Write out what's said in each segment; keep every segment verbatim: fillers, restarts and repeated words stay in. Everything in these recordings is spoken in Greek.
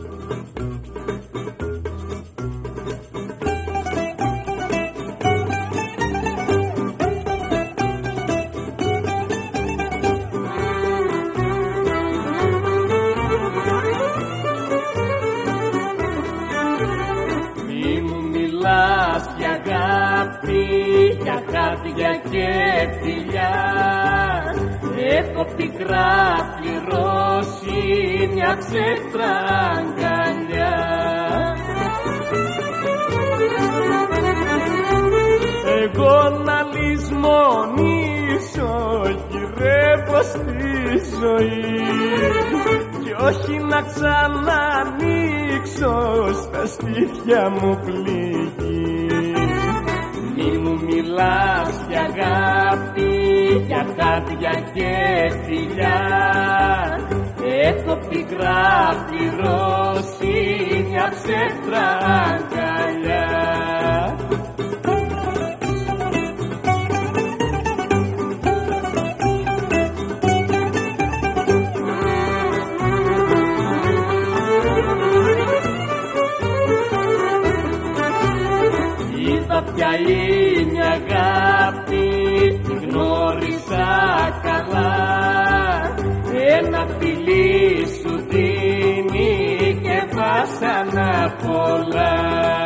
Για αγάπη, για χάδια και φιλιά, έχω πικρά πληρώσει μια ξέφρα αγκαλιά. Εγώ να λησμονήσω, γυρεύω στη ζωή, κι όχι να ξανανοίξω στα στήθια μου πληγή. Μη μου μιλάς για αγάπη, για χάδια και φιλιά, έχω πικρά πληρώσει μια ψεύτρα αγκαλιά. Ποια είναι αγάπη, τη γνώρισα καλά. Ένα φιλί σου δίνει και βάσανα πολλά.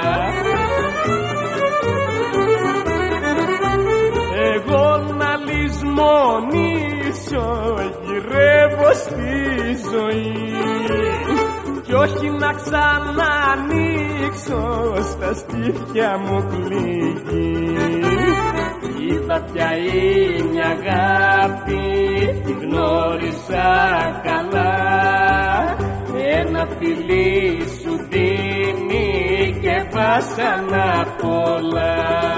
Εγώ να λησμονήσω, γυρεύω στη ζωή, κι όχι να ξανανοίξω στα στήθια μου πληγή. Είδα ποια είναι αγάπη, τη γνώρισα καλά. Ένα φιλί σου δίνει και βάσανα πολλά.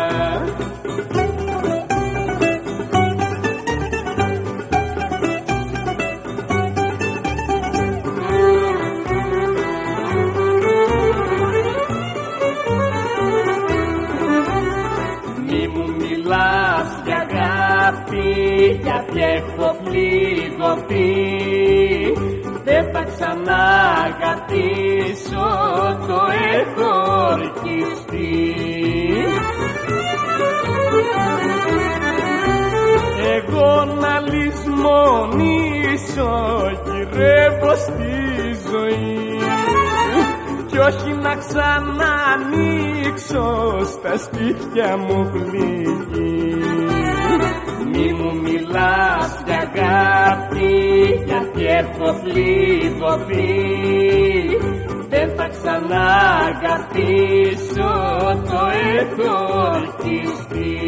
Για αγάπη, γιατί έχω πληγωθεί, δεν θα ξανά αγαπήσω, το έχω ορκιστεί. Εγώ να λησμονήσω, γυρεύω στη ζωή, κι όχι να ξανανοίξω στα στήθια μου πληγή. Μη μου μιλάς για αγάπη, γιατί έχω πληγωθεί, δεν θα ξανά αγαπήσω, το έχω ορκιστεί.